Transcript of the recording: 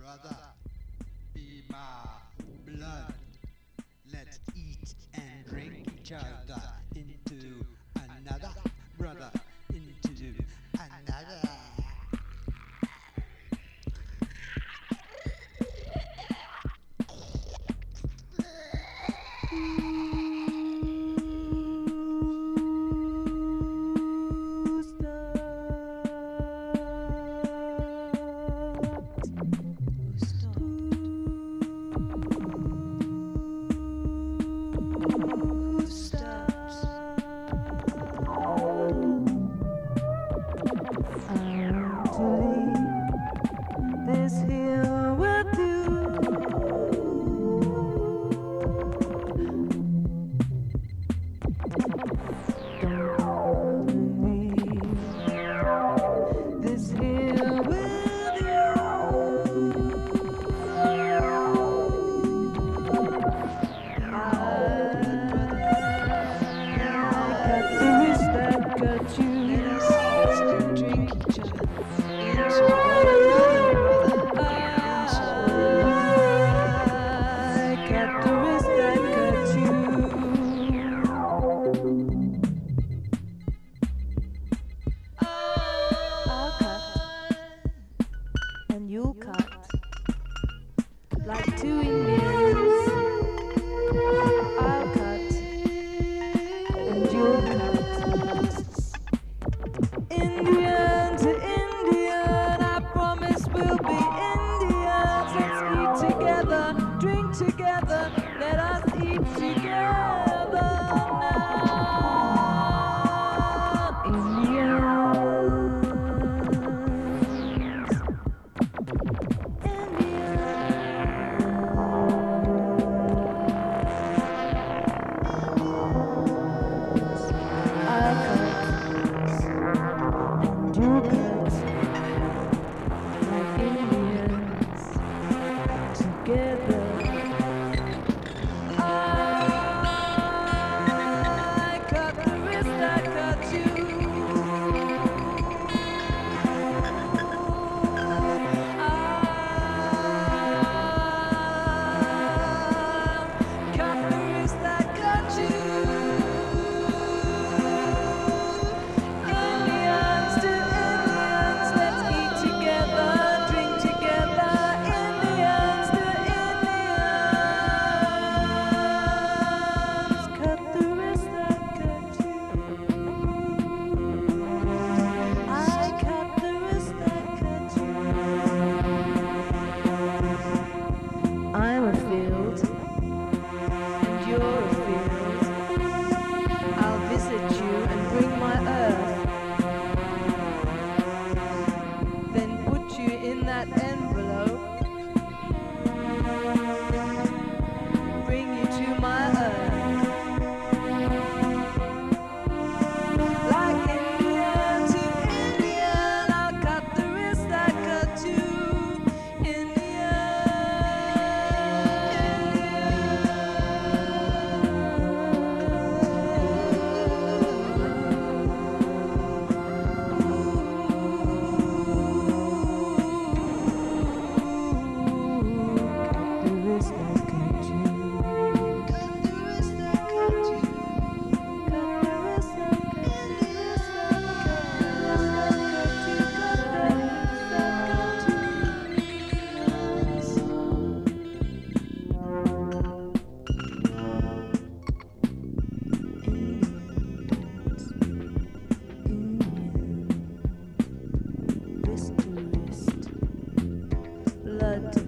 brother, be my blood. Let's eat and drink each other into another brother, into another. This here with you. Don't leave this here with you. I got the wish that got you. Drink each other into another brother. I got the wrist that got you. I'll cut and you'll cut like two Indians. I'll cut and you'll cut. Indian to Indian, I promise we'll be Indians. Let's eat together, drink together, let us eat together now. Indians, I'll cut and you cut like Indians together. I cut the wrist that cut you. I cut the wrist that cut you. Indians to Indians, let's eat together, drink together. Indians to Indians, cut the wrist that cut you. I cut the wrist that cut you. I'm a field, and you're a field. I'll visit you and bring my earth. Then put you in that envelope. Bring you to my earth. Like Indian to Indian, I'll cut the wrist that cut you. Wrist to wrist, blood to